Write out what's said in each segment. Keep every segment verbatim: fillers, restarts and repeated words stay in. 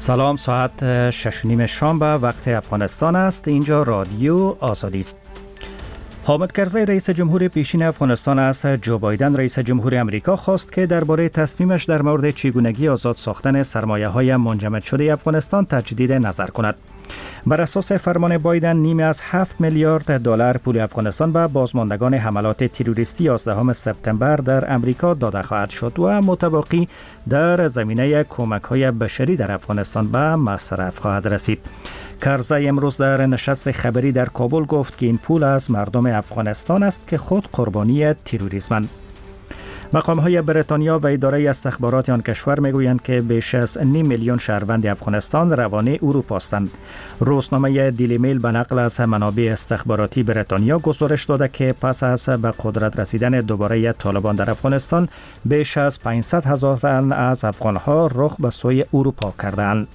سلام، ساعت شش و نیم شام به وقت افغانستان است. اینجا رادیو آزادی است. حامد کرزی رئیس جمهور پیشین افغانستان از جو بایدن رئیس جمهور امریکا خواست که درباره تصمیمش در مورد چگونگی آزاد ساختن سرمایه‌های منجمد شده افغانستان تجدید نظر کند. بر اساس فرمان بایدن نیمی از هفت میلیارد دلار پول افغانستان به بازماندگان حملات تروریستی یازدهم سپتامبر در امریکا داده خواهد شد و متباقی در زمینه کمک‌های بشری در افغانستان به مصرف خواهد رسید. کرزی امروز در نشست خبری در کابل گفت که این پول از مردم افغانستان است که خود قربانی تروریسمند. مقام‌های بریتانیا و اداره استخبارات آن کشور میگویند که بیش از نیم میلیون شهروند افغانستان روانه اروپا هستند. روزنامه دیلی میل به نقل از منابع استخباراتی بریتانیا گزارش داده که پس از به قدرت رسیدن دوباره طالبان در افغانستان بیش از پانصد هزار تن از افغان‌ها رخ به سوی اروپا کردند.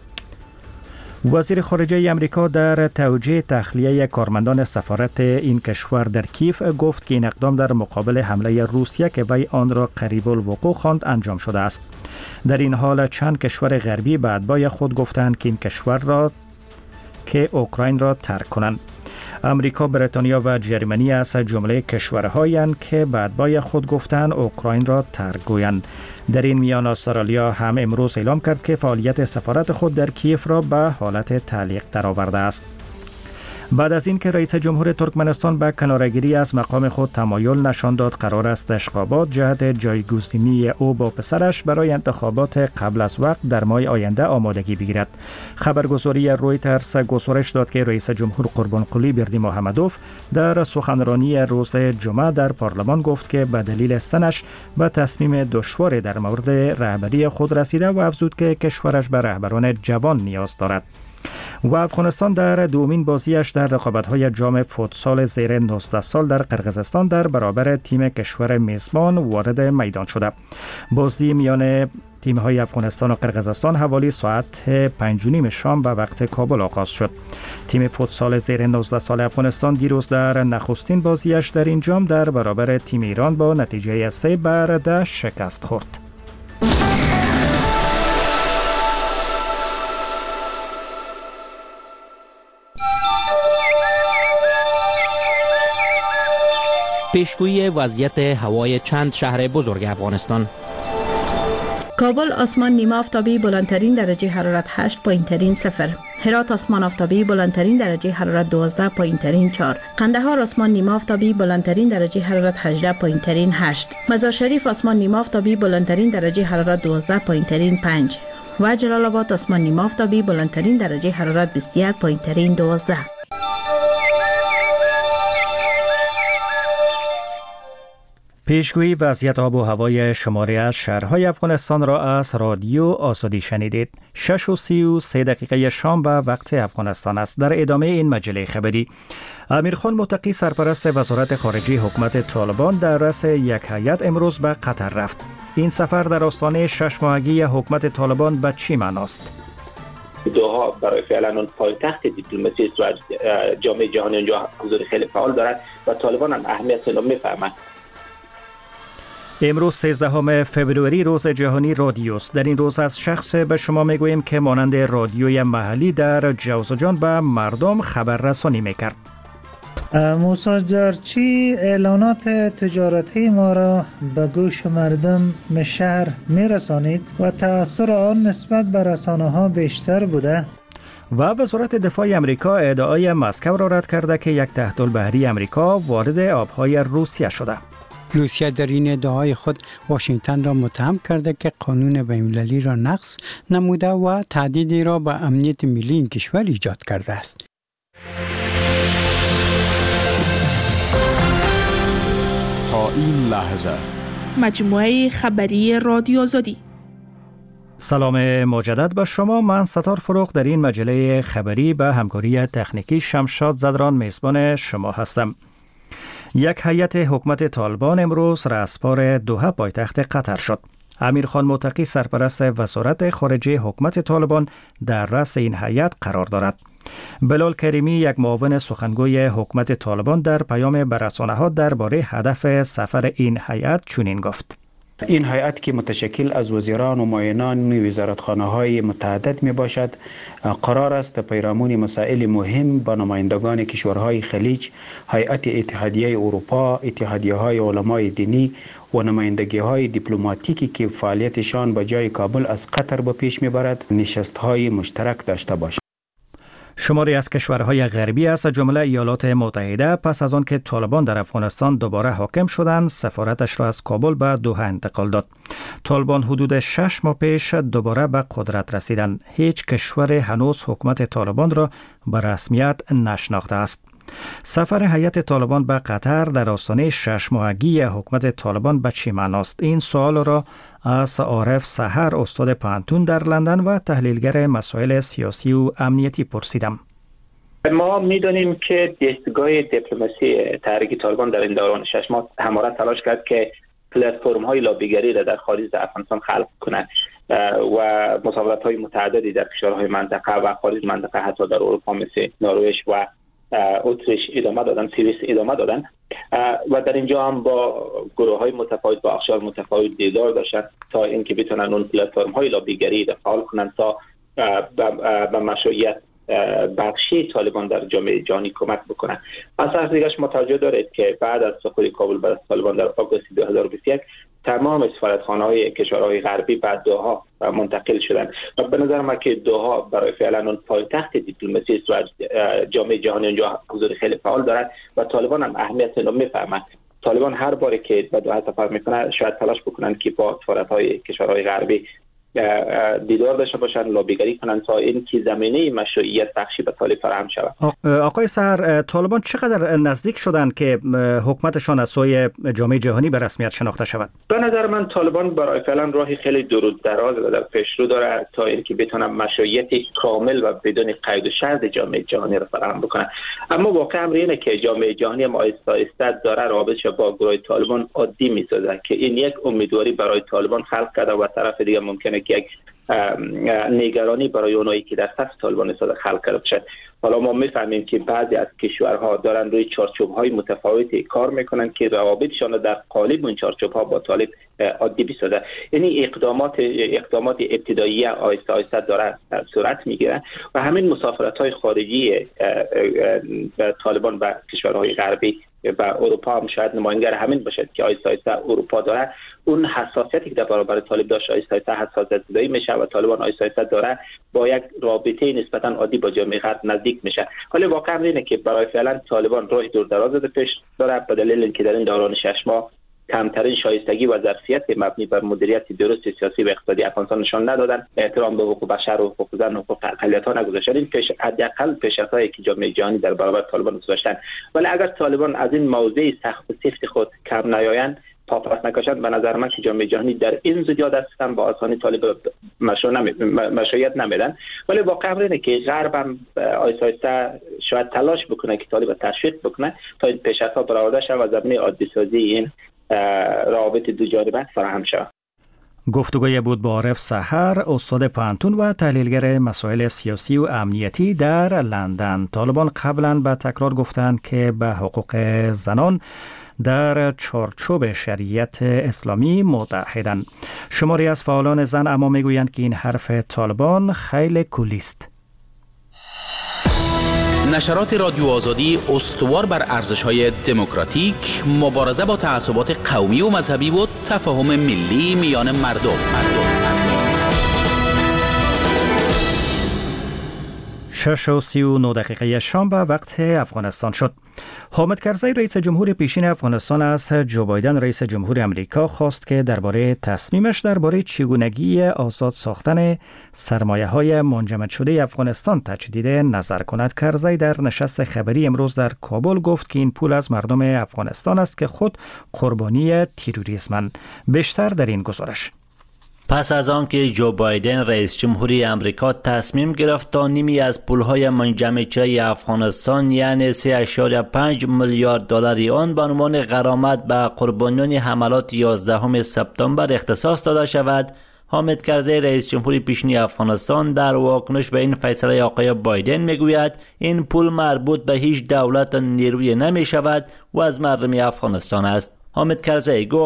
وزیر خارجه امریکا در توجیه تخلیه کارمندان سفارت این کشور در کیف گفت که این اقدام در مقابل حمله روسیه که وی آن را قریب الوقوع خواند انجام شده است. در این حال چند کشور غربی به اتباع خود گفتند که این کشور را که اوکراین را ترک کنند. امریکا، بریتانیا و جرمنی از جمله کشورهایند که به اتباع خود گفتند اوکراین را ترک گویند. در این میان استرالیا هم امروز اعلام کرد که فعالیت سفارت خود در کیف را به حالت تعلیق درآورده است. بعد از اینکه رئیس جمهور ترکمنستان به کناره‌گیری از مقام خود تمایل نشان داد، قرار است اشغابات جهت جایگزینی او با پسرش برای انتخابات قبل از وقت در ماه آینده آمادگی بگیرد. خبرگزاری رویترز گزارش داد که رئیس جمهور قربانقلی بردیمحمدوف در سخنرانی روز جمعه در پارلمان گفت که به دلیل سنش به تصمیم دشواری در مورد رهبری خود رسیده و افزود که کشورش به رهبران جوان نیاز دارد. و افغانستان در دومین بازیش در رقابت‌های جام فوتسال زیر نوزده سال در قرقیزستان در برابر تیم کشور میزبان وارد میدان شده. بازی میان تیم‌های افغانستان و قرقیزستان حوالی ساعت پنج و نیم شام به وقت کابل آغاز شد. تیم فوتسال زیر نوزده سال افغانستان دیروز در نخستین بازیش در این جام در برابر تیم ایران با نتیجه سه بر ده شکست خورد. پیشگویی وضعیت هوای چند شهر بزرگ افغانستان. کابل آسمان نیمه آفتابی بلندترین درجه حرارت هشت پایین ترین صفر. هرات آسمان آفتابی بلندترین درجه حرارت دوازده پایین ترین چهار. قندهار آسمان نیمه آفتابی بلندترین درجه حرارت هجده پایین ترین هشت. مزار شریف آسمان نیمه آفتابی بلندترین درجه حرارت دوازده پایین ترین پنج. و جلال آباد آسمان نیمه آفتابی بلندترین درجه حرارت بیست و یک پایین ترین دوازده. پیشگویی وضعیت آب و هوای شماری از شهرهای افغانستان را از رادیو آزادی شنیدید. شش و سی و سه دقیقه شام به وقت افغانستان است. در ادامه این مجله خبری، امیرخان متقی سرپرست وزارت خارجه حکومت طالبان در رأس یک هیئت امروز به قطر رفت. این سفر در آستانه شش ماهگی حکومت طالبان به چی معناست؟ دوها برای فعلا اون پایتخت دیپلماسی است و جامعه جهانی اونجا حضور خیلی فعال دارد و طالبان هم اهمیت اون میفهمند. امروز سیزدهم فوریه روز جهانی رادیوست. در این روز از شخص به شما میگوییم که مانند رادیوی محلی در جوزجان به مردم خبررسانی میکرد. موسی جارچی اعلانات تجارتی ما را به گوش مردم شهر میرسانید و تأثیر آن نسبت به رسانه ها بیشتر بوده. و وزارت دفاع امریکا ادعای مسکو را رد کرده که یک تحت‌البحری امریکا وارد آبهای روسیه شده. روسیه در این ادعای خود واشنگتن را متهم کرده که قانون بین‌المللی را نقض نموده و تهدیدی را به امنیت ملی این کشور ایجاد کرده است. تا این لحظه مجموعه خبری رادیو آزادی. سلام مجدد به شما. من ستار فروغ در این مجله خبری به همکاری تکنیکی شمشاد زدران میزبان شما هستم. یک هیئت حکومت طالبان امروز رأسپار دوحه پایتخت قطر شد. امیرخان متقی سرپرست وزارت خارجه حکومت طالبان در رأس این هیئت قرار دارد. بلال کریمی، یک معاون سخنگوی حکومت طالبان، در پیام به رسانه‌ها درباره هدف سفر این هیئت چنین گفت: این هیئت که متشکل از وزیران و معینان وزارتخانه‌های متعدد می باشد، قرار است پیرامون مسائل مهم با نمایندگان کشورهای خلیج، هیئت اتحادیه اروپا، اتحادیه‌های علمای دینی و نمایندگی‌های دیپلماتیکی که فعالیتشان به جای کابل از قطر به پیش می‌برد، نشست‌های مشترک داشته باشد. شماری از کشورهای غربی از جمله ایالات متحده پس از آن که طالبان در افغانستان دوباره حاکم شدند، سفارتش را از کابل به دوحه انتقال داد. طالبان حدود شش ماه پیش دوباره به قدرت رسیدند. هیچ کشور هنوز حکومت طالبان را به رسمیت نشناخته است. سفر هیئت طالبان به قطر در آستانه شش ماهگی حکومت طالبان به چه معناست؟ این سوال را از عارف سحر، استاد پانتون در لندن و تحلیلگر مسائل سیاسی و امنیتی پرسیدم. ما میدانیم که دستگاه دیپلماسی تحریک طالبان در این دوران شش ماه همواره تلاش کرد که پلتفرم های لابیگری را در خارج از افغانستان خلق کند و مسافرت های متعددی در کشورهای منطقه و خارج منطقه، حتی در اروپا مثل نروژ و اتریش ادامه دادن، سوئیس ادامه دادن و در اینجا هم با گروه های متفاوت با اقشار متفاوت دیدار داشتن تا اینکه بتونن اون پلتفرم های لابیگری را فعال کنن تا به مشروعیت بخشی طالبان در جامعه جهانی کمک بکنن. از طرف دیگه شما توجه دارید که بعد از سقوط کابل بر طالبان در آگوست دو هزار و بیست و یک تمام سفارتخانه‌های کشورهای غربی به دوحه منتقل شدند و به نظر من که دوحه برای فعلا اون پایتخت دیپلماسی است و جامعه جهانی اونجا حضور خیلی فعال دارد و طالبان هم اهمیت اینو میفهمند. طالبان هر باری که به دوحه سفر میکنه شاید تلاش بکنن که با سفارت‌های کشورهای غربی دیدار داشته باشن، لابیگری کنن تا این که زمینه مشروعیت بخشی به طالب فراهم شود. آقای سحر، طالبان چقدر نزدیک شدند که حکومتشان از سوی جامعه جهانی به رسمیت شناخته شود؟ به نظر من طالبان برای فعلا راهی خیلی دور و دراز و در پیش رو داره تا اینکه بتونه مشروعیت کامل و بدون قید و شرط جامعه جهانی را فراهم بکنه. اما واقع امر اینه که جامعه جهانی ما آهسته آهسته داره رابطش با گروه طالبان عادی می‌سازه که این یک امیدواری برای طالبان خلق کرده و طرف دیگه ممکنه که یک نگرانی برای اونایی که در صف طالبان استفاده خلق کرده باشد. حالا ما میفهمیم که بعضی از کشورها دارن روی چارچوب‌های متفاوتی کار میکنن که روابطشان در قالب اون چارچوب‌ها با طالب عادی بسازه. یعنی اقدامات اقدامات ابتدایی آهسته آهسته داره صورت میگیره و همین مسافرت‌های خارجی طالبان به کشورهای غربی و اروپا هم شاید نماینگر همین باشد که آهسته آهسته اروپا داره اون حساسیتی که در برابر طالب داشت آهسته آهسته حساسیت زدایی میشه و طالبان آهسته آهسته داره با یک رابطه نسبتا عادی با جامعه غرب نزدیک میشه. ولی واقعا اینه که برای فعلا طالبان راه دور دراز در پیش داره به دلیل اینکه در این دوران شش ماه کمترین شایستگی و ظرفیت مبنی بر مدیریت درست سیاسی و اقتصادی افغانستان نشان ندادن، احترام به حقوق بشر و حقوق زن و حقوق اقلیت‌ها نگذاشتن. این پیش حداقل پیشرفت‌هایی که جامعه جهانی در برابر طالبان گذاشتن. ولی اگر طالبان از این موضع سخت و سفت خود کم نیایند، پاپاس نکشند، به نظر من که جامعه جهانی در این زودیا دستم با آسانی طالب مشروعیت نمیدن. ولی واقعا اینه که غرب هم آهسته آهسته شاید تلاش بکنه که طالب تشویق بکنه تا این پیشرفت‌ها برآورده شود و زمینه عادی سازی این روابط دو جانبه فراهم شود. گفتگوی بود با عارف سحر، استاد پانتون و تحلیلگر مسائل سیاسی و امنیتی در لندن. طالبان قبلا به تکرار گفتند که به حقوق زنان در چارچوب شریعت اسلامی متحدند. شماری از فعالان زن اما میگویند که این حرف طالبان خیلی کلی است. نشرات رادیو آزادی استوار بر ارزش‌های دموکراتیک، مبارزه با تعصبات قومی و مذهبی و تفاهم ملی میان مردم. شش و سی و نه دقیقه شام به وقت افغانستان شد. حامد کرزی رئیس جمهور پیشین افغانستان از جو بایدن رئیس جمهور امریکا خواست که درباره تصمیمش درباره چگونگی آزاد ساختن سرمایه‌های منجمد شده افغانستان تجدید نظر کند. کرزی در نشست خبری امروز در کابل گفت که این پول از مردم افغانستان است که خود قربانی تروریسمند. بیشتر در این گزارش. پس از آن که جو بایدن رئیس جمهوری امریکا تصمیم گرفت تا نیمی از پولهای منجمد شده افغانستان یعنی سه اشاریه پنج میلیارد دلاری آن به عنوان غرامت به قربانیان حملات یازدهم سپتامبر اختصاص داده شود، حامد کرزی رئیس جمهوری پیشین افغانستان در واکنش به این فیصله آقای بایدن میگوید این پول مربوط به هیچ دولت نیرویی نمی شود و از مردم افغانستان است. حامد کرزی گفت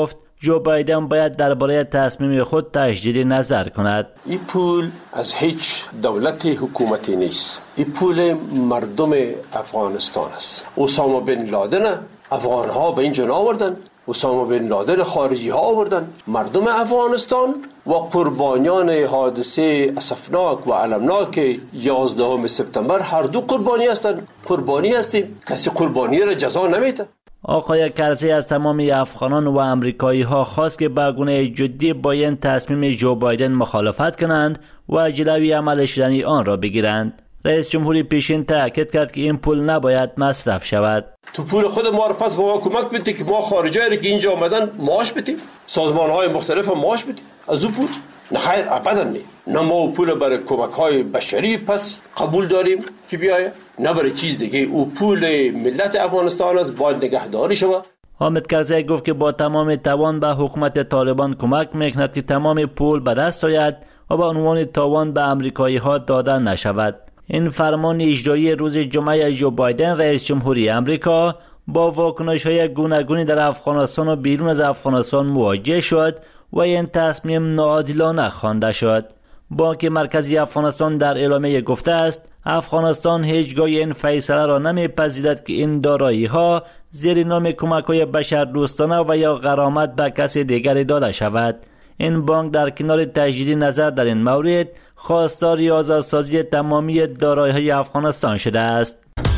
جو بایدن باید درباره تصمیم خود تجدید نظر کند. این پول از هیچ دولت حکومتی نیست. این پول مردم افغانستان است. اسامه بن لادن افغان ها به اینجا آوردن، اسامه بن لادن خارجی ها آوردن. مردم افغانستان و قربانیان حادثه اسفناک و المناک یازدهم سپتامبر هر دو قربانی هستند. قربانی هستیم، کسی قربانی را جزا نمیده. آقای کرزی از تمام افغانان و امریکایی ها خواست که به گونه جدی با این تصمیم جو بایدن مخالفت کنند و جلوی عمل شدن آن را بگیرند. رئیس جمهوری پیشین تاکید کرد که این پول نباید مصرف شود. تو پول خود ما رو پس به ما کمک بدید که ما خارجایی که اینجا آمدن معاش بدیم، سازمان های مختلف معاش بدیم از اون پول. نه خیر، ابدا نه. نه ما پول برای کمک های بشری پس قبول داریم که بیایه، نه برای چیز دیگه. او پول ملت افغانستان است، باید نگهداری شود. حامد کرزی گفت که با تمام توان به حکومت طالبان کمک میکند که تمام پول به دست آید و به عنوان تاوان به امریکایی ها داده نشود. این فرمان اجرایی روز جمعه جو بایدن رئیس جمهوری امریکا با واکنش‌های گوناگونی در افغانستان و بیرون از افغانستان مواجه شد و این تصمیم ناعادلانه خوانده شد. بانک مرکزی افغانستان در اعلامیه گفته است افغانستان هیچگاه این فیصله را نمی‌پذیرد که این دارایی‌ها زیر نام کمک‌های بشردوستانه و یا غرامت به کسی دیگری داده شود. این بانک در کنار تجدید نظر در این مورد خواستار آزادسازی تمامی دارایی‌های افغانستان شده است.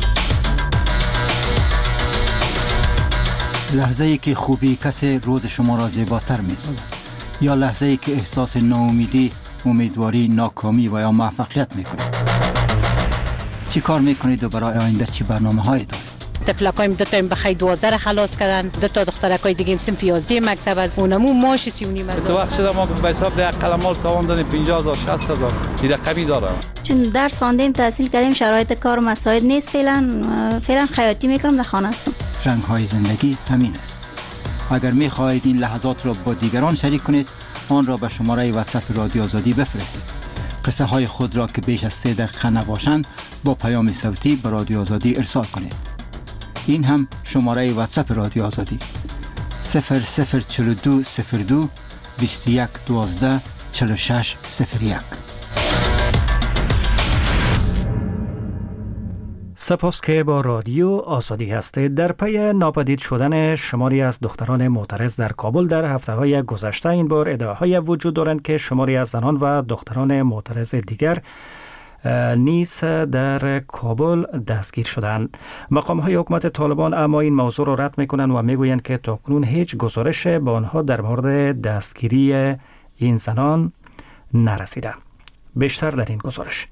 لحظه‌ای که خوبی کسی روز شما را زیباتر می‌سازد یا لحظه‌ای که احساس ناامیدی، امیدواری، ناکامی و یا موفقیت می‌کنید. چی کار می‌کنید و برای آینده چی برنامه‌هایی دارید؟ طفلکایم دو تا بخای دوازده را خلاص کردن، دو تا دخترکای دیگه هم صنف یازده مکتب از اونمو ماش سی و نیم هزار. تو وقت شده ما به حساب ده قلمال تاوان دادیم پنجاه هزار شصت هزار این رقمی داره. چون درس خواندیم تحصیل کردیم شرایط کار مساعد نیست، فعلا فعلا خیاطی میکنم، در خانه هستم. رنگ‌های زندگی همین است. اگر می‌خواهید این لحظات را با دیگران شریک کنید آن را به شماره واتساپ رادیو آزادی بفرستید. قصه های خود را که بیش از سه دقیقه نباشند با پیام صوتی به رادیو آزادی ارسال کنید. این هم شماره واتساپ رادیو آزادی صفر صفر چهل و دو صفر دو بیست و یک دوازده چهل و شش صفر یک. سپاس که با رادیو آزادی هستید. در پی ناپدید شدن شماری از دختران معترض در کابل در هفته‌های گذشته این بار ادعاهای وجود دارند که شماری از زنان و دختران معترض دیگر نیز در کابل دستگیر شدند. مقام‌های حکومت طالبان اما این موضوع را رد می‌کنند و می‌گویند که تاکنون هیچ گزارش به آنها در مورد دستگیری این زنان نرسیده. بیشتر در این گزارش.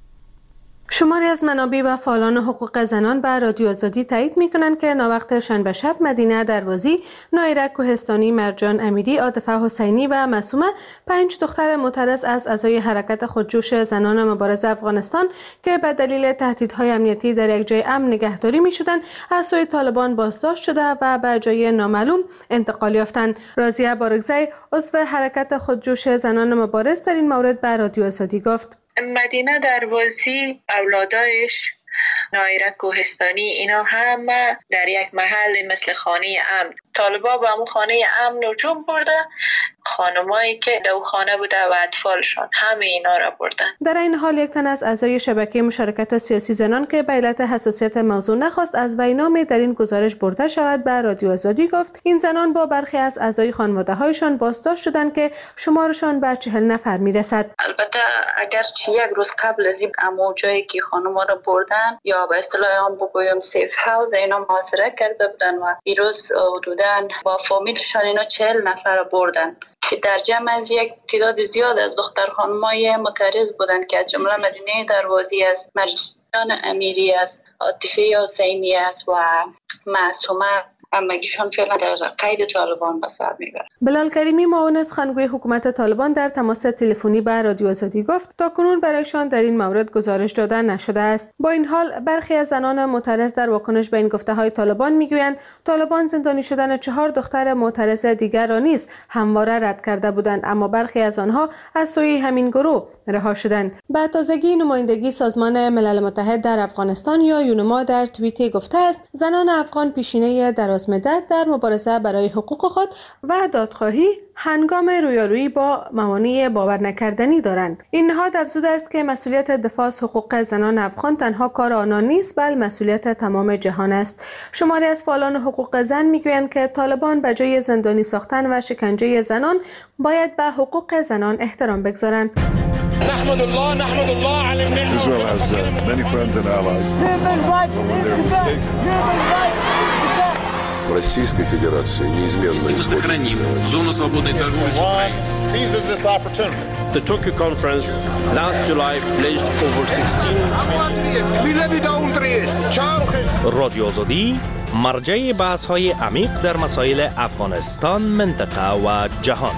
شماری از منابع و فعالان حقوق زنان به رادیو آزادی تایید می‌کنند که ناوقت شنبه شب مدینه دروازی، نایره کوهستانی، مرجان امیری، عاطفه حسینی و معصومه پنج دختر معترض از اعضای حرکت خودجوش زنان مبارز افغانستان که به دلیل تهدیدهای امنیتی در یک جای امن نگهداری می‌شدند از سوی طالبان بازداشت شده و به جای نامعلوم انتقال یافتند. راضیه بارگزی عضو حرکت خودجوش زنان مبارز در این مورد به رادیو آزادی گفت: مدینه دروازی، اولادایش، نایره کوهستانی، اینا هم در یک محل مثل خانه امن طالبا به همون خانه امن هجوم برده، خانمایی که دو خانه بوده و اطفالشان همه اینا را بردن. در این حال یک تن از اعضای شبکه مشارکت سیاسی زنان که به علت حساسیت موضوع نخواست از وی نام در این گزارش برده شود به رادیو آزادی گفت این زنان با برخی از اعضای خانواده هایشان بازداشت شدند که شمارشان به چهل نفر میرسد. البته اگر چه یک روز قبل از این امو جایی که خانم‌ها را بردن یا به اصطلاح آن بگویم سیف هاوس اینا محاصره کرده بودن و دیروز حدوداً با فامیلشان اینا چهل نفر را بردن که در جمع از یک تعداد زیاد از دختر خانم‌های معترض بودند که از جمله مدینه دروازی است، مرجان امیری است، عاطفه حسینی است و معصومه همگیشان فعلا در قید طالبان به سر میبرند. بلال کریمی معاون سخنگوی حکومت طالبان در تماس تلفنی با رادیو آزادی گفت تاکنون برایشان در این مورد گزارش داده نشده است. با این حال برخی از زنان معترض در واکنش به این گفته‌های طالبان میگویند طالبان زندانی شدن چهار دختر معترض دیگر را نیز همواره رد کرده بودند، اما برخی از آنها از سوی همین گروه رها شدند. به تازگی نمایندگی سازمان ملل متحد در افغانستان یا یونما در توییتی گفته است زنان افغان پیشینه دراز متد در مبارزه برای حقوق خود و دادخواهی هنگام رویارویی با موانع باور نکردنی دارند. این نهاد افزوده است که مسئولیت دفاع از حقوق زنان افغان تنها کار آنان نیست، بل مسئولیت تمام جهان است. شماری از فعالان حقوق زن میگویند که طالبان به جای زندانی ساختن و شکنجه زنان باید به حقوق زنان احترام بگذارند. نحمد الله نحمد الله على النعمة. Israel has uh, many friends and allies. В Российской Федерации неизменно сохраним зону свободной торговли с Украиной. Seizes this opportunity. The Tokyo conference last July pledged over sixteen. رادیو آزادی مرجع بحث‌های عمیق در مسائل افغانستان، منطقه و جهان.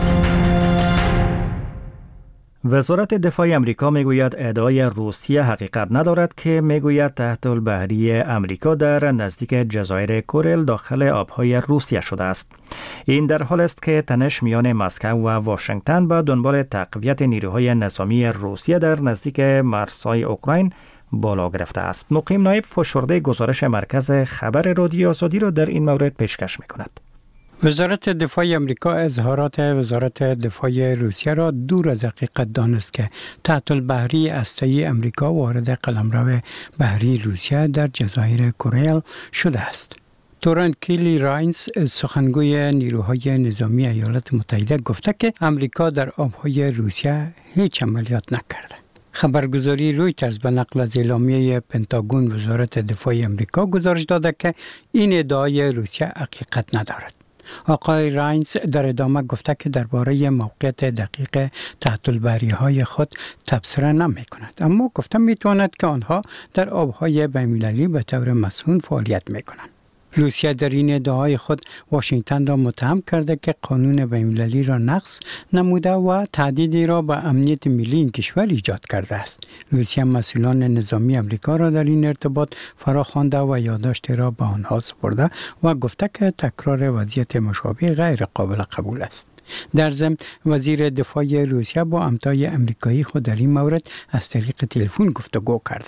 وزارت دفاع امریکا میگوید ادعای روسیه حقیقت ندارد که میگوید تحت البحری امریکا در نزدیک جزایر کوریل داخل آبهای روسیه شده است. این در حال است که تنش میان مسکو و واشنگتن به دنبال تقویت نیروهای نظامی روسیه در نزدیک مرزهای اوکراین بالا گرفته است. مقیم نایب فشرده گزارش مرکز خبر رادیو آزادی را در این مورد پیشکش میکند. وزارت دفاع امریکا اظهارات وزارت دفاع روسیه را دور از حقیقت دانست که تحت البحری هسته‌ای امریکا وارد قلمرو بحری روسیه در جزایر کوریل شده است. تورن کیلی راینز سخنگوی نیروهای نظامی ایالات متحده گفته که امریکا در آبهای روسیه هیچ عملیات نکرده. خبرگزاری رویترز به نقل از اعلامیه پنتاگون وزارت دفاع امریکا گزارش داده که این ادعای روسیه حقیقت ندارد. آقای راینز در ادامه گفته که درباره موقعیت دقیق تحت البحری های خود تبصره نمی کند، اما گفته می تواند که آنها در آبهای بین‌المللی به طور مسئول فعالیت می کنند. روسیه در این ادعای خود واشنگتن را متهم کرده که قانون بین‌المللی را نقض نموده و تهدیدی را به امنیت ملی این کشور ایجاد کرده است. روسیه مسئولان نظامی امریکا را در این ارتباط فراخوانده و یادداشتی را به آنها سپرده و گفته که تکرار وضعیت مشابه غیر قابل قبول است. در ضمن وزیر دفاع روسیه با همتای امریکایی خود در این مورد از طریق تلفن گفتگو کرده.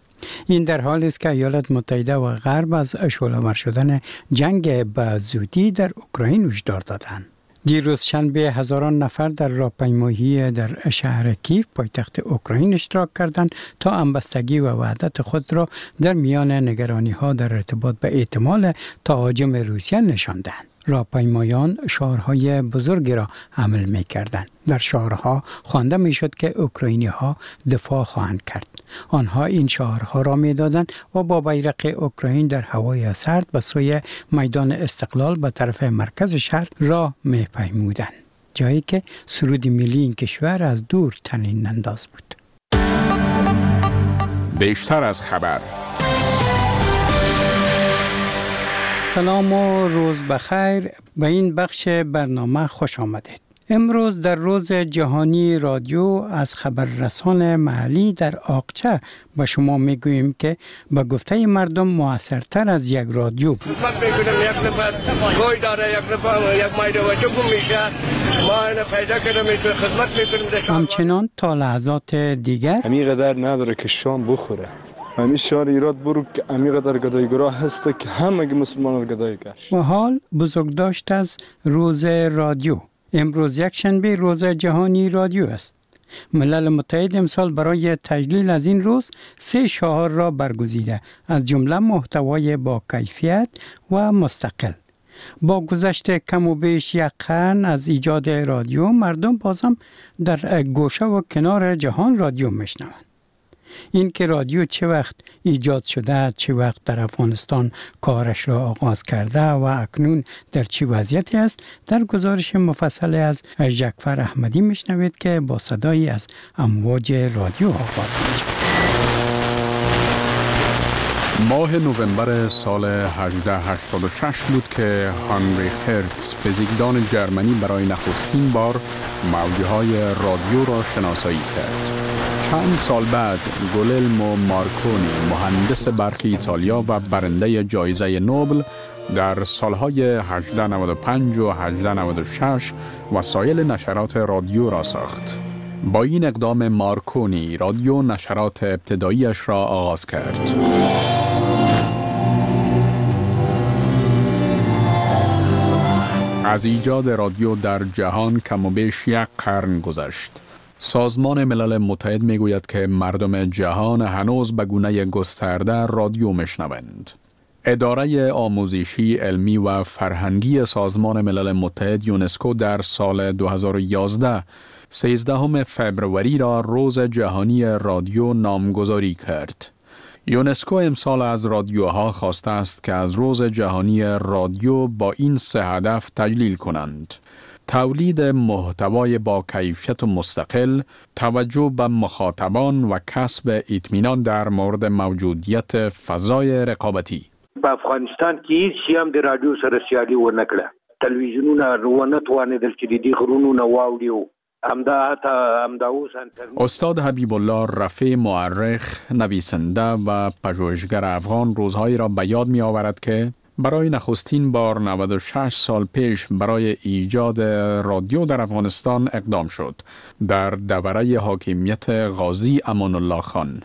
این در حالی است که ایالات متحده و غرب از شعله‌ور شدن جنگ به زودی در اوکراین هشدار دادند. دیروز شنبه هزاران نفر در راهپیمایی در شهر کیف پایتخت اوکراین اشتراک کردند تا همبستگی و وحدت خود را در میان نگرانی‌ها در ارتباط به احتمال تهاجم روسیه نشاندند. راهپیمایان شعارهای بزرگی را حمل می‌کردند. در شعارها خوانده می‌شد که اوکراینی‌ها دفاع خواهند کرد. آنها این شعارها را می‌دادند و با بیرق اوکراین در هوای سرد به سوی میدان استقلال به طرف مرکز شهر راه می‌پیمودند، جایی که سرود ملی این کشور از دور طنین انداز بود. بیشتر از خبر. سلام و روز بخیر. به این بخش برنامه خوش آمدید. امروز در روز جهانی رادیو از خبررسان محلی در آقچه به شما میگوییم که به گفته مردم موثرتر از یک رادیو بود. خدمت میکنم یک نفر گوی داره، یک نفر یک مایده وجه گم میشه، ما اینو پیدا کردم میتونه خدمت میکنیم. همچنان تا لحظات دیگر همیقدر نداره که شام بخوره. همین شهر ایراد برو که همیقدر گدایگراه هسته که همه مسلمان رو گدای گشت. و حال بزرگداشت از روز رادیو. امروز یک شنبه روز جهانی رادیو است. ملل متحد امسال برای تجلیل از این روز سه شعار را برگزیده، از جمله محتوای با کیفیت و مستقل. با گذشت کم و بیش یک قرن از ایجاد رادیو، مردم بازم در گوشه و کنار جهان رادیو میشنوند. این که رادیو چه وقت ایجاد شده، چه وقت در افغانستان کارش را آغاز کرده و اکنون در چه وضعیتی است، در گزارش مفصل از ژکفر احمدی میشنوید که با صدایی از امواج رادیو آغاز میشود. ماه نوامبر سال هزار و هشتصد و هشتاد و شش بود که هانریخ هرتز فیزیکدان جرمنی برای نخستین بار موجهای رادیو را شناسایی کرد. چند سال بعد گوللمو مارکونی مهندس برق ایتالیا و برنده جایزه نوبل در سالهای هزار و نود و پنج و هزار و نود و شش وسایل نشرات رادیو را ساخت. با این اقدام مارکونی رادیو نشرات ابتداییش را آغاز کرد. از ایجاد رادیو در جهان کم و بیش یک قرن گذشت. سازمان ملل متحد میگوید که مردم جهان هنوز به گونه گسترده رادیو میشنوند. اداره آموزشی، علمی و فرهنگی سازمان ملل متحد یونسکو در سال دو هزار و یازده سیزدهم فوریه را روز جهانی رادیو نامگذاری کرد. یونسکو امسال از رادیوها خواسته است که از روز جهانی رادیو با این سه هدف تجلیل کنند: تولید محتوای با کیفیت و مستقل، توجه به مخاطبان و کسب اطمینان در مورد موجودیت فضای رقابتی. په افغانستان کې هیڅ هم د رادیو سره سیالي ونه کړه. تلویزیونونه ونه توانېدل چې د دې غرونو نه واوړي. استاد حبیب الله رفیع، مورخ، نویسنده و پژوهشگر افغان، روزهایی را به یاد می آورد که برای نخستین بار نود و شش سال پیش برای ایجاد رادیو در افغانستان اقدام شد در دوره حاکمیت غازی امان الله خان.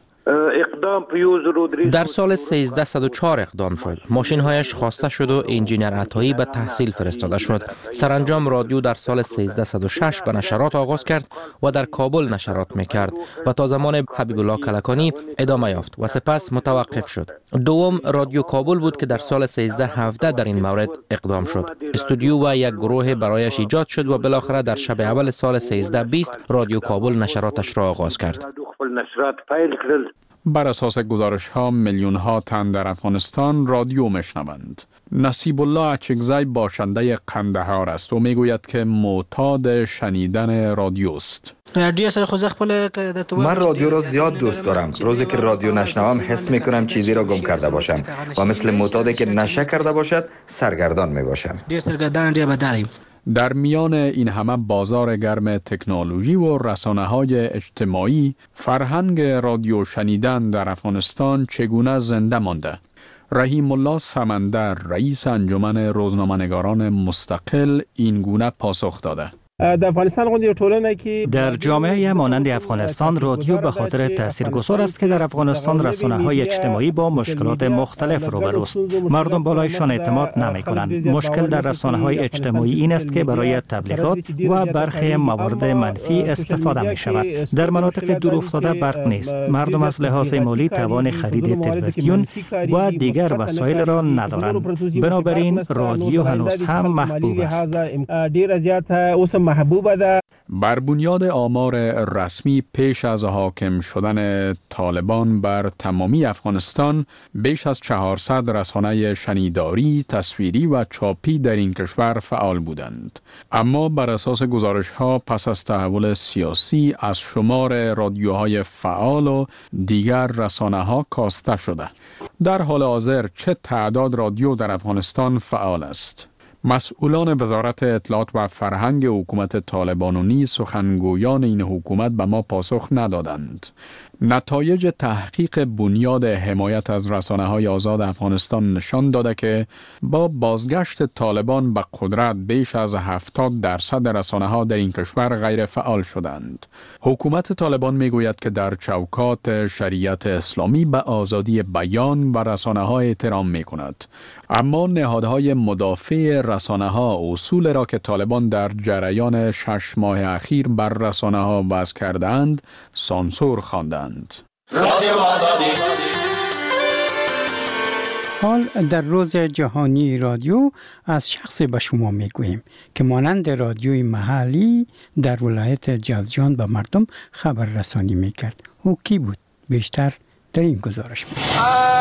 در سال سیزده و چهار اقدام شد. ماشین هایش خواسته شد و انجینیر عطایی به تحصیل فرستاده شد. سرانجام رادیو در سال سیزده و شش به نشرات آغاز کرد و در کابل نشرات میکرد و تا زمان حبیب الله کلکانی ادامه یافت و سپس متوقف شد. دوم رادیو کابل بود که در سال سیزده هفده در این مورد اقدام شد. استودیو و یک گروه برایش ایجاد شد و بالاخره در شب اول سال سیزده بیست رادیو کابل نشراتش را آغاز کرد. بر اساس گزارش ها میلیون ها تن در افغانستان رادیو میشنوند. نصیب الله اچکزی باشنده قندهار است و میگوید که معتاد شنیدن رادیو است. من رادیو را زیاد دوست دارم. روزی که رادیو نشنوم حس میکنم چیزی را گم کرده باشم و مثل معتادی که نشه کرده باشد سرگردان میباشم. در میان این همه بازار گرم تکنولوژی و رسانه‌های اجتماعی، فرهنگ رادیو شنیدن در افغانستان چگونه زنده مانده؟ رحیم الله سمندر، رئیس انجمن روزنامه‌نگاران مستقل، این گونه پاسخ داده: در جامعه مانند افغانستان رادیو به خاطر تاثیرگذار است که در افغانستان رسانه‌های اجتماعی با مشکلات مختلف روبروست. مردم بالایشان اعتماد نمی‌کنند. مشکل در رسانه‌های اجتماعی این است که برای تبلیغات و برخی موارد منفی استفاده می‌شود. در مناطق دورافتاده برق نیست. مردم از لحاظ مالی توان خرید تلویزیون و دیگر وسایل را ندارند. بنابراین رادیو هنوز هم محبوب است. بر بنیاد آمار رسمی پیش از حاکم شدن طالبان بر تمامی افغانستان، بیش از چهارصد رسانه شنیداری، تصویری و چاپی در این کشور فعال بودند. اما بر اساس گزارش‌ها پس از تحول سیاسی از شمار رادیوهای فعال و دیگر رسانه‌ها کاسته شده. در حال حاضر چه تعداد رادیو در افغانستان فعال است؟ مسئولان وزارت اطلاعات و فرهنگ حکومت طالبانونی سخنگویان این حکومت به ما پاسخ ندادند. نتایج تحقیق بنیاد حمایت از رسانه‌های آزاد افغانستان نشان داده که با بازگشت طالبان به قدرت بیش از هفتاد درصد رسانه‌ها در این کشور غیر فعال شدند. حکومت طالبان میگوید که در چوکات شریعت اسلامی به آزادی بیان و رسانه‌ها احترام می‌کند. اما نهادهای مدافع رسانه‌ها اصول را که طالبان در جریان شش ماه اخیر بر رسانه‌ها وضع کردند سانسور خواندند. رادیو آزادی. حال در روز جهانی رادیو از شخصی به شما میگوییم که مانند رادیوی محلی در ولایت جوزجان به مردم خبر رسانی میکرد. او کی بود؟ بیشتر در این گزارش میشه.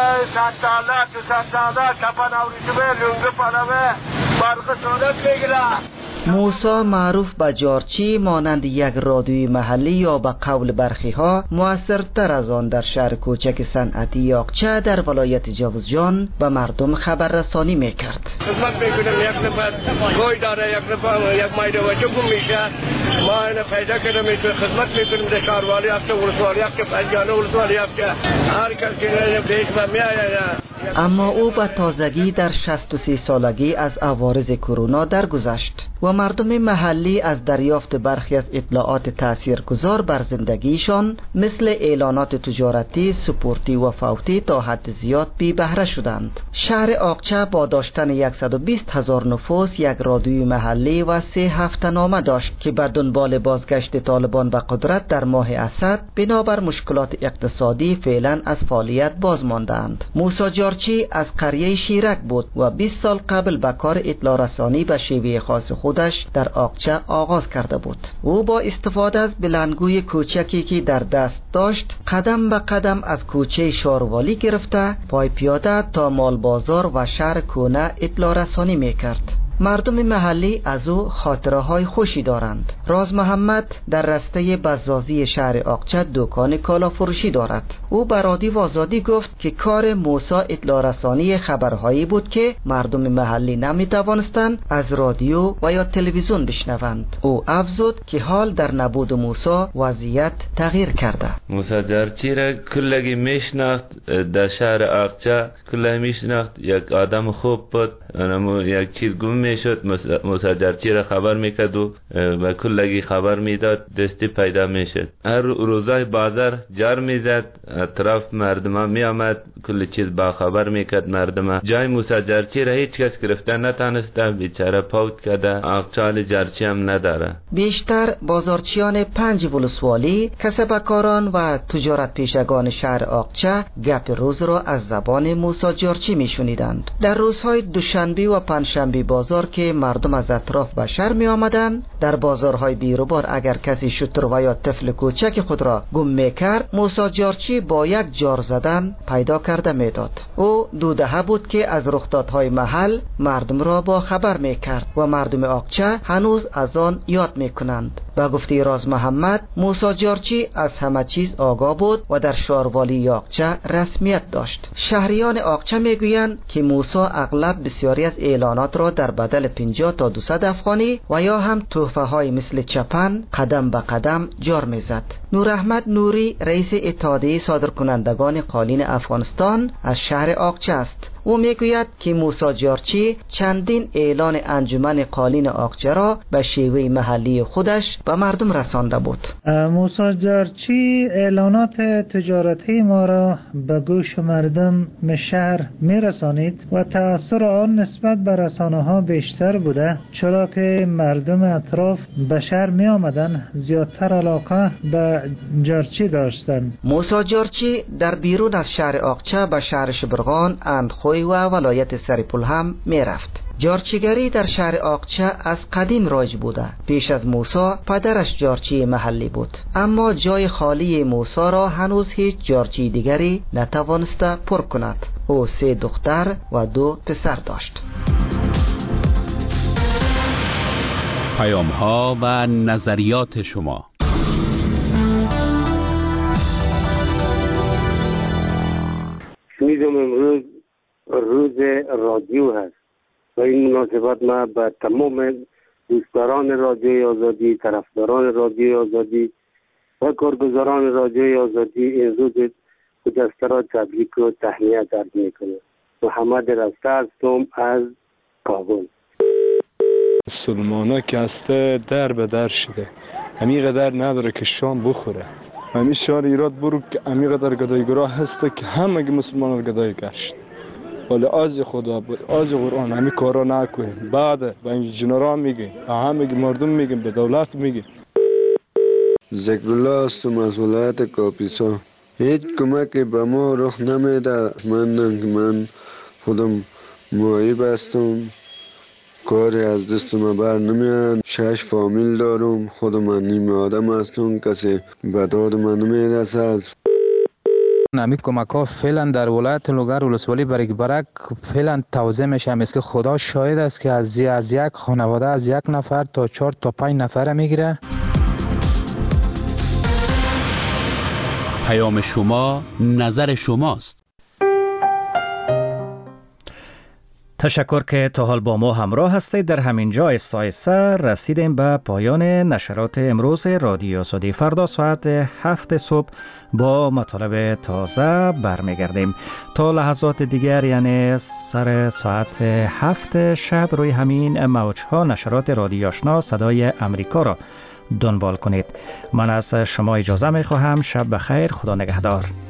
موسی معروف به جارچی مانند یک رادیوی محلی یا به قول برخی ها موثرتر از آن در شهر کوچک صنعتی یاقچه در ولایت جوزجان به مردم خبر رسانی میکرد. خدمت میکنم یک نفر گوی داره، یک نفر یک مایده وجه گم میشه، ما اینو پیدا کردم میتونه خدمت میکنیم در شهروالی هفته ولسوالی هفته پنجانه ولسوالی هفته هر کس که پیش من میآید. اما او به تازگی در شصت و سه سالگی از عوارض کرونا درگذشت و مردم محلی از دریافت برخی از اطلاعات تاثیرگذار بر زندگیشان مثل اعلانات تجارتی، سپورتی و فوتی تا حد زیاد بی بهره شدند. شهر آقچه با داشتن صد و بیست هزار نفوس یک رادیوی محلی و سه هفته‌نامه داشت که به دنبال بازگشت طالبان به قدرت در ماه اسد بنابر مشکلات اقتصادی فعلا از فعالیت باز ماندند. موسی جارچی از قریه شیرک بود و بیست سال قبل به کار اطلاع رسانی به شیوه خاص خودش در آقچه آغاز کرده بود. او با استفاده از بلندگوی کوچکی که در دست داشت قدم به قدم از کوچه شاروالی گرفته پای پیاده تا مال بازار و شهر کونه اطلاع رسانی میکرد. مردم محلی از او خاطره های خوشی دارند. راز محمد در رسته بزازی شهر آقچه دکان کالا فروشی دارد. او به رادیو آزادی گفت که کار موسی اطلاع رسانی خبرهایی بود که مردم محلی نمی توانستند از رادیو و یا تلویزیون بشنوند. او افزود که حال در نبود موسی وضعیت تغییر کرده. موسی جارچی را کلگی میشناخت، در شهر آقچه کلگی میشناخت. یک آدم خوب بود، یک چیز گم میشد. موسی جارچی را خبر میکرد و به کلگی خبر میداد، دستی پیدا میشد. هر روزای بازار جار میزد، اطراف مردم میامد، کل چیز با خبر میکرد مردم. جای موسی جارچی را هیچ کس گرفته نتانسته، بیچاره پاک کرده. آقچال جارچی هم نداره. بیشتر بازارچیان پنج ولسوالی، کسبکاران و تجارت پیشگان شهر آقچه گپ روز را از زبان موسی جارچی میشنیدند. در روزهای دوشنبه و پنجشنبه بازار که مردم از اطراف به شهر می آمدند، در بازارهای بیروبار اگر کسی شتر و یا طفل کوچک خود را گم می کرد، موسی جارچی با یک جار زدن پیدا کرده می داد. او دو دهه بود که از رخدادهای محل مردم را با خبر می کرد و مردم آقچه هنوز از آن یاد می کنند. با گفته راز محمد، موسی جارچی از همه چیز آگاه بود و در شاروالی آقچه رسمیت داشت. شهریان آقچه می گویند که موسی اغلب بسیاری از اعلانات را در بدل پنجاه تا دویست افغانی و یا هم تحفه های مثل چپن قدم به قدم جار میزد. نور احمد نوری رئیس اتحادیه صادرکنندگان قالین افغانستان از شهر آقچه است. او میگوید که موسی جارچی چندین اعلان انجمن قالین آقچه را به شیوه محلی خودش به مردم رسانده بود. موسی جارچی اعلانات تجارتی ما را به گوش مردم شهر میرسانید و تأثیر آن نسبت به رسانه ها بیشتر بوده، چرا که مردم اطراف به شهر می آمدن زیادتر علاقه به جارچی داشتن. موسی جارچی در بیرون از شهر آقچه به شهر شبرغان، اندخوی و ولایت سرپل هم می رفت. جارچیگری در شهر آقچه از قدیم رایج بوده. پیش از موسی پدرش جارچی محلی بود، اما جای خالی موسی را هنوز هیچ جارچی دیگری نتوانسته پر کند. او سه دختر و دو پسر داشت. پیام ها و نظریات شما. میدونم امروز روز رادیو هست و این مناسبت ما به تمام دوستداران رادیوی آزادی، طرفداران رادیوی آزادی و کارگزاران رادیوی آزادی این روز خجسته را تبریک و تهنیت عرض میکنم. محمد رسته هستم از کابل. مسلمانا که هسته در به در شده، همین قدر نداره که شام بخوره. همین شهر ایراد برو که همین قدر گدایگراه هسته که همه مسلمان رو گدای گشت. ولی از خدا بود، از قرآن همین کارا نکنیم. بعد به این جنرال میگیم، به همه مردم میگیم، به دولت میگیم. ذکرالله هستم از ولایت کاپیسا. هیچ کمکی به ما رخ نمیده. من نه من خودم معیب هستم، کاری از دست ما بر نمیاد. شش فامیل دارم، خودم من نیم آدم هستم، کسی به داد من نمیرسد. نمی کمک ها فعلا در ولایت لوگر ولسوالی برک برک فعلا توزیع میشه. مثل که خدا شاهد است که از از یک خانواده از یک نفر تا چهار تا پنج نفر میگیره. پیام شما، نظر شماست. تشکر که تا حال با ما همراه هستید. در همین جا آهسته رسیدیم به پایان نشرات امروز رادیو آزادی. فردا ساعت هفت صبح با مطالب تازه برمیگردیم. تا لحظات دیگر یعنی سر ساعت هفت شب روی همین موجها نشرات رادیو آشنا صدای امریکا را دنبال کنید. من از شما اجازه می خواهم. شب بخیر. خدا نگهدار.